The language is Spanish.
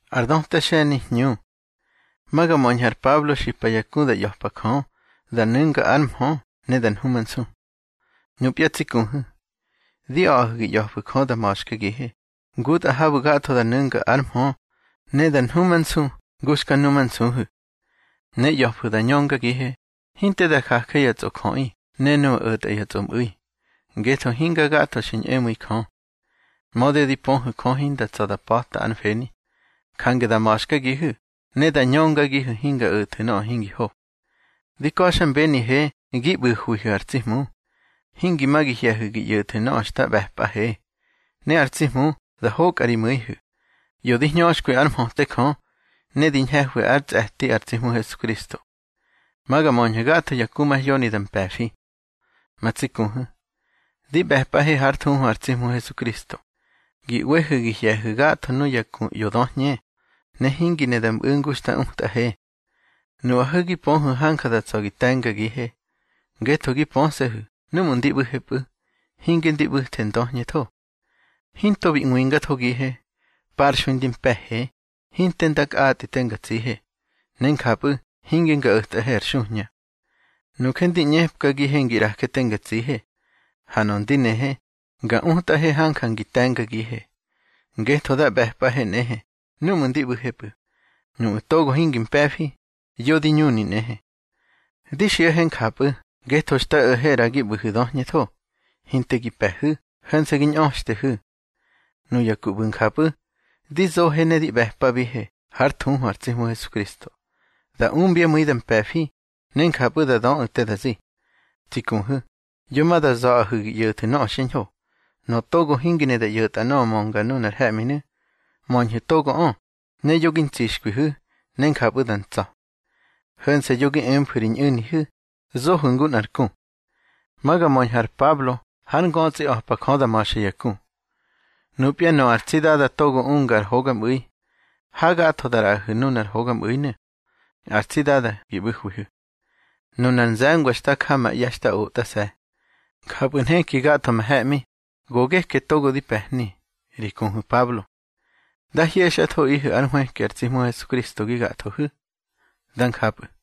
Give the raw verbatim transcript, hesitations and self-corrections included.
Ardon ta sheni nyu. Maga monjar Pablo shipayaku da yohpakon, da nunga almho, ne dan humansu. Nyu piatsikunhu. Di ahgi yohpakon da moshka gihe. Gut ahabu gato da nunga almho, ne dan humansu, gushka numansuhu. Ne yohpu da nyonga gihe. Hinte da kaka yatsokoi, ne no uta yatsomui. Geto hinga gato shin emui kon. Mode di ponhu kon hinda tsoda pota anfeni. Kange da moshka gihu. Ne da nyonga gihu hinga uta no hingi ho. Di koshan beni he, gibu hui artsimu. Hingi magi hiyahu gi yuta no shta behpa he. Ne artsimu, da hok arimuihu. Yo di nyoshkui armhote kon. Ne di nhehu arts ehti artsimu Jesu Kristo. Maga monja gato yakuma yoni dan pefi. Matsikuhu. Di behpa he hartunhu artsimu Jesu Kristo. Gi wehu gi hiyahu gato no yaku yodonye. Ne hingi ne dam ungusta umta he. Nu ahugi ponhu hanka da tsogi tenga gi he. Geto gi ponsehu. Numun dibu hepu. Hingin dibu tendonye to. Hinto bi nguinga to gi he. Parshun din pehe. Hinten dak aati tenga tsi he. Nenkapu. Hingin ga uta her shunya. Nuken di nyepka gi hengi rahke tenga tsi he. Hanon dine he. Ga umta he hankan gi tenga gi he. Geto da behpa he nehe. Numun dibu hepu. Nu togo hingin pefi. Yodi nyuni nehe. Di shia hen kapu. Geto shta uhera gi buhu dohnye to. Hinte gi pehu. Hansa gin oshte hu. Nu yakubun kapu. Di zo he ne di behpa bihe. Hartun hartsimu Jesu Kristo. Da umbia muidan pefi. Nen kapu da don ute da zi. Tikun hu. Yoma da zo ahu gi yotu no shin ho. No togo hingine da yota no monga nunar hemine. Monje togo on. Ne yogin tishkwi hu. Nen kapu dan tso. Hansa yogin empurin uni hu. Zo hungun arkun. Maga monjar Pablo. Han gonzi ohpa konda masha yakun. Nupia no artsida da togo ungar hogam ui. Haga atodara hu nunar hogam ui ne. Artsida da gibuhu hu. Nunan zangwa shta kama yashta uta se. Kapun he ki gato mahemi. Goge ke togo di pehni. Rikun hu Pablo. Da hiesha to ihu anhue ke artsimu Jesu Kristo gi gato hu. Dan kapu.